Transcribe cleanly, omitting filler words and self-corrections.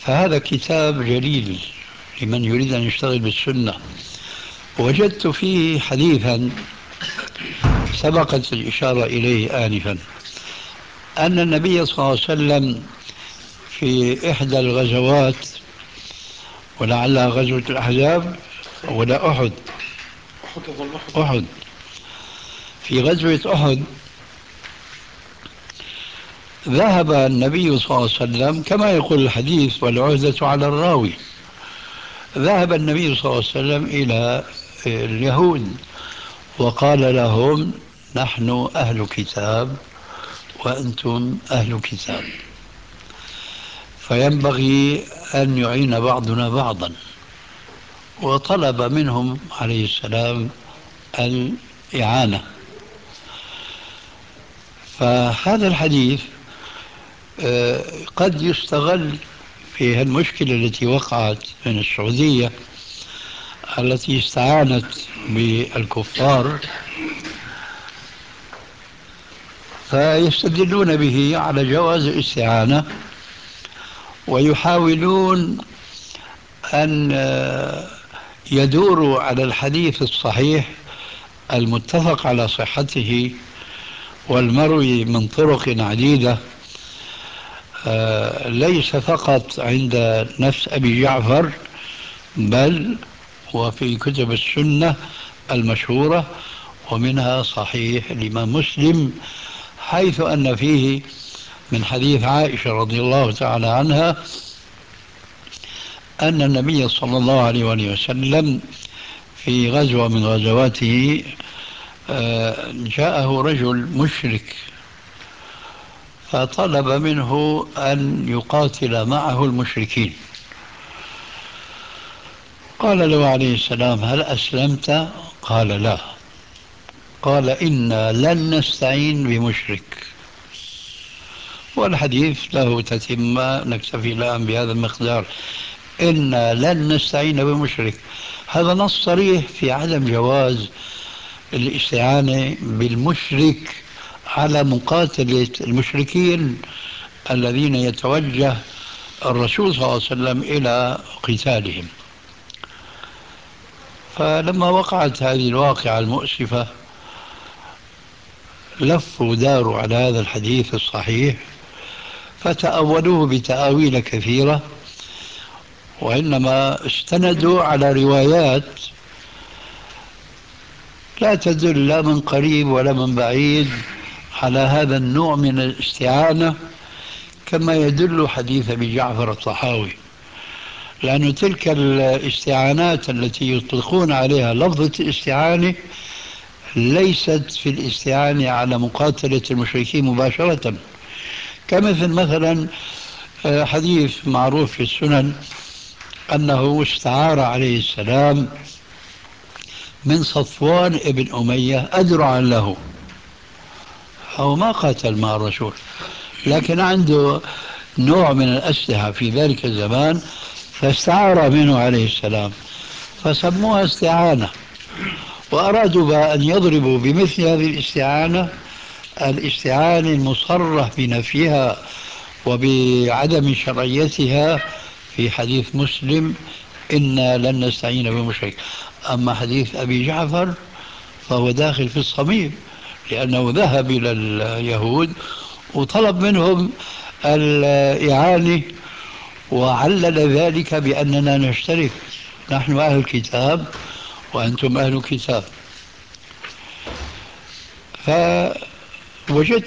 فهذا كتاب جليل لمن يريد أن يشتغل بالسنة. وجدت فيه حديثا سبقت الإشارة إليه آنفا، أن النبي صلى الله عليه وسلم في إحدى الغزوات، ولعلها غزوة الأحزاب ولا أحد، أحد، في غزوة أحد ذهب النبي صلى الله عليه وسلم كما يقول الحديث والعهدة على الراوي. ذهب النبي صلى الله عليه وسلم إلى اليهود وقال لهم: نحن أهل كتاب وأنتم أهل كتاب، فينبغي أن يعين بعضنا بعضا. وطلب منهم عليه السلام الإعانة. فهذا الحديث قد يستغل في المشكلة التي وقعت من السعودية التي استعانت بالكفار، فيستدلون به على جواز الاستعانة، ويحاولون أن يدوروا على الحديث الصحيح المتفق على صحته والمروي من طرق عديدة، ليس فقط عند نفس أبي جعفر بل وفي كتب السنة المشهورة، ومنها صحيح الإمام مسلم، حيث أن فيه من حديث عائشة رضي الله تعالى عنها أن النبي صلى الله عليه وآله وسلم في غزوة من غزواته جاءه رجل مشرك فطلب منه أن يقاتل معه المشركين. قال له عليه السلام: هل أسلمت؟ قال: لا. قال: إنا لن نستعين بمشرك. والحديث له تتمة، نكتفي الآن بهذا المقدار. إنا لن نستعين بمشرك، هذا نص صريح في عدم جواز الاستعانة بالمشرك على مقاتلة المشركين الذين يتوجه الرسول صلى الله عليه وسلم إلى قتالهم. فلما وقعت هذه الواقعة المؤسفة لفوا وداروا على هذا الحديث الصحيح فتأولوه بتأويل كثيرة، وإنما استندوا على روايات لا تدل لا من قريب ولا من بعيد على هذا النوع من الاستعانة، كما يدل حديث أبي جعفر الطحاوي. لأن تلك الاستعانات التي يطلقون عليها لفظة الاستعانة ليست في الاستعانة على مقاتلة المشركين مباشرة، كمثل مثلا حديث معروف في السنن أنه استعار عليه السلام من صفوان ابن أمية أدرعا له. هو ما قاتل مع الرسول، لكن عنده نوع من الأسلحة في ذلك الزمان فاستعار منه عليه السلام، فسموها استعانة. وأرادوا بقى أن يضربوا بمثل هذه الاستعانة، الاستعانة المصرح بنفيها وبعدم شرعيتها في حديث مسلم: إنا لن نستعين بمشرك. أما حديث أبي جعفر فهو داخل في الصميم، لأنه ذهب إلى اليهود وطلب منهم الإعانة، وعلل ذلك بأننا نشترك، نحن أهل الكتاب وأنتم أهل الكتاب. فوجدت